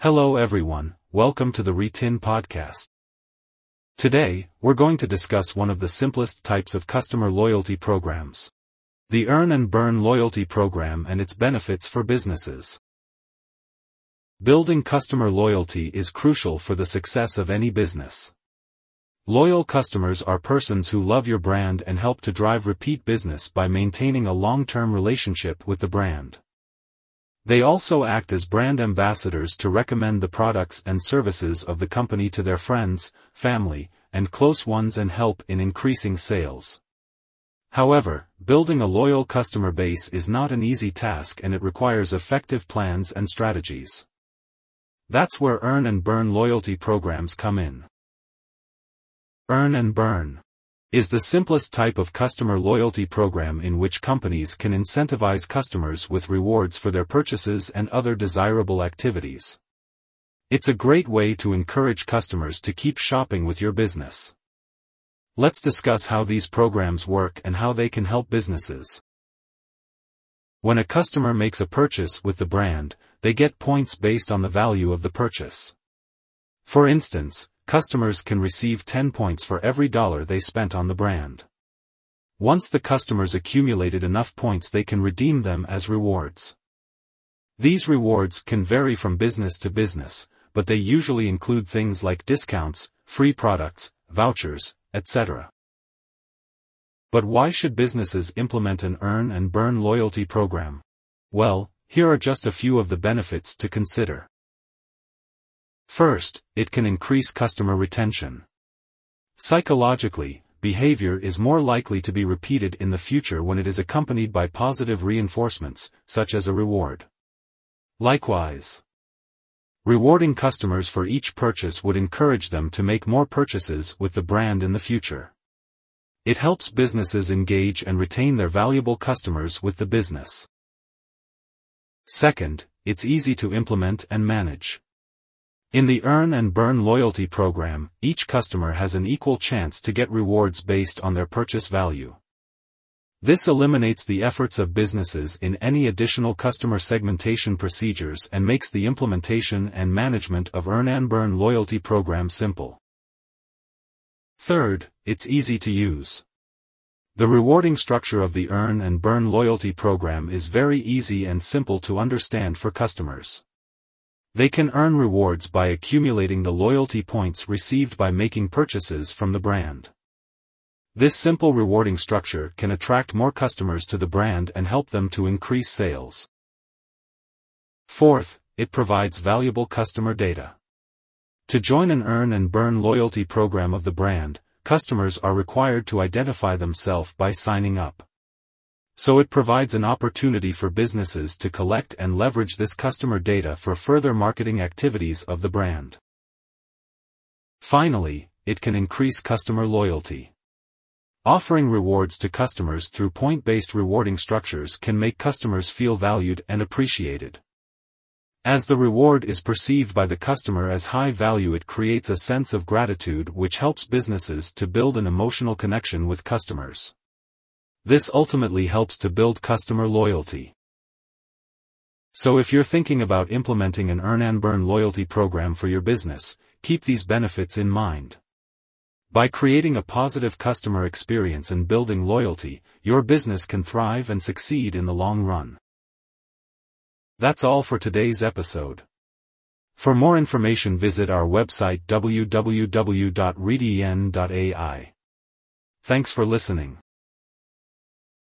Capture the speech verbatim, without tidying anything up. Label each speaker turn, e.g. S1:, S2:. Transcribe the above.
S1: Hello everyone, welcome to the Retin podcast. Today, we're going to discuss one of the simplest types of customer loyalty programs. The Earn and Burn loyalty program and its benefits for businesses. Building customer loyalty is crucial for the success of any business. Loyal customers are persons who love your brand and help to drive repeat business by maintaining a long-term relationship with the brand. They also act as brand ambassadors to recommend the products and services of the company to their friends, family, and close ones and help in increasing sales. However, building a loyal customer base is not an easy task and it requires effective plans and strategies. That's where Earn and Burn loyalty programs come in. Earn and Burn is the simplest type of customer loyalty program in which companies can incentivize customers with rewards for their purchases and other desirable activities. It's a great way to encourage customers to keep shopping with your business. Let's discuss how these programs work and how they can help businesses. When a customer makes a purchase with the brand, they get points based on the value of the purchase. For instance, customers can receive ten points for every dollar they spent on the brand. Once the customers accumulated enough points, they can redeem them as rewards. These rewards can vary from business to business, but they usually include things like discounts, free products, vouchers, et cetera. But why should businesses implement an Earn and Burn loyalty program? Well, here are just a few of the benefits to consider. First, it can increase customer retention. Psychologically, behavior is more likely to be repeated in the future when it is accompanied by positive reinforcements, such as a reward. Likewise, rewarding customers for each purchase would encourage them to make more purchases with the brand in the future. It helps businesses engage and retain their valuable customers with the business. Second, it's easy to implement and manage. In the Earn and Burn loyalty program, each customer has an equal chance to get rewards based on their purchase value. This eliminates the efforts of businesses in any additional customer segmentation procedures and makes the implementation and management of Earn and Burn loyalty program simple. Third, it's easy to use. The rewarding structure of the Earn and Burn loyalty program is very easy and simple to understand for customers. They can earn rewards by accumulating the loyalty points received by making purchases from the brand. This simple rewarding structure can attract more customers to the brand and help them to increase sales. Fourth, it provides valuable customer data. To join an Earn and Burn loyalty program of the brand, customers are required to identify themselves by signing up. So it provides an opportunity for businesses to collect and leverage this customer data for further marketing activities of the brand. Finally, it can increase customer loyalty. Offering rewards to customers through point-based rewarding structures can make customers feel valued and appreciated. As the reward is perceived by the customer as high value, it creates a sense of gratitude which helps businesses to build an emotional connection with customers. This ultimately helps to build customer loyalty. So if you're thinking about implementing an Earn and Burn loyalty program for your business, keep these benefits in mind. By creating a positive customer experience and building loyalty, your business can thrive and succeed in the long run. That's all for today's episode. For more information, visit our website w w w dot retin dot a i. Thanks for listening.